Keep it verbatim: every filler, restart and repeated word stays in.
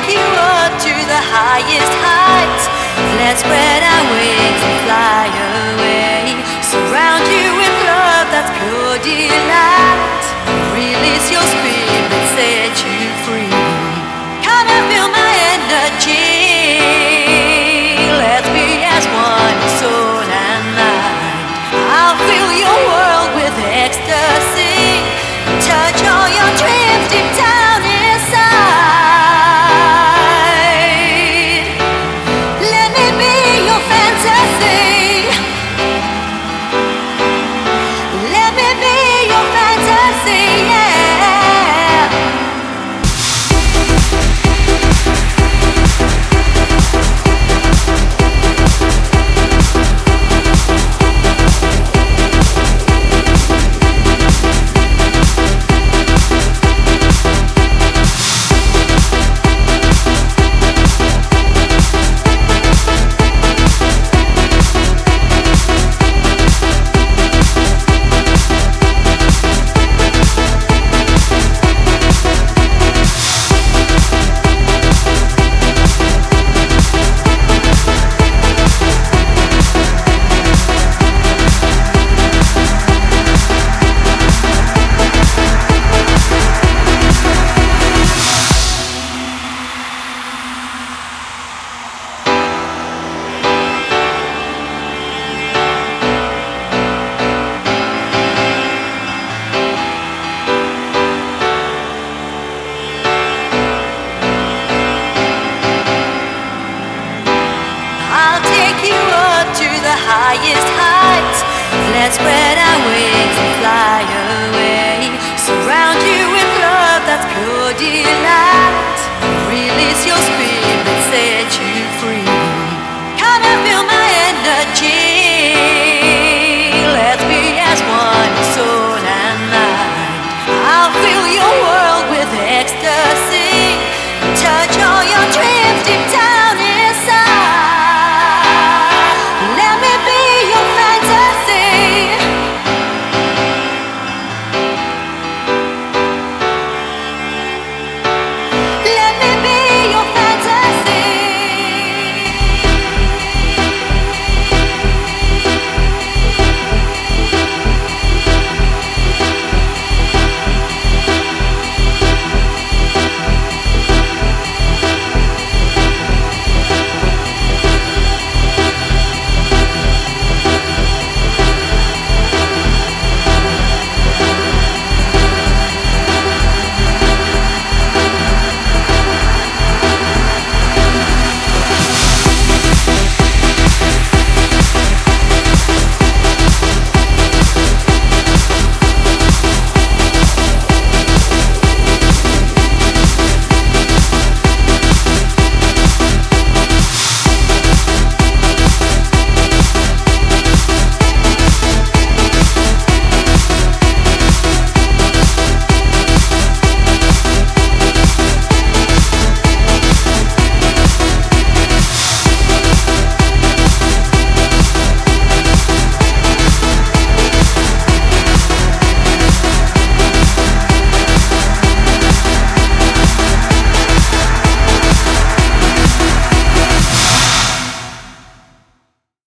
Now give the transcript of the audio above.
you up to the highest heights. Let's spread our wings and fly away. Surround you with love that's pure delight. Release your spirit, set you free. Come and feel my energy. Let's be as one in soul and mind. I'll fill your world with ecstasy. Touch all your dreams deep down inside. Let me be your fantasy. Let me be your fantasy, yeah. Highest heights. Let's spread our wings.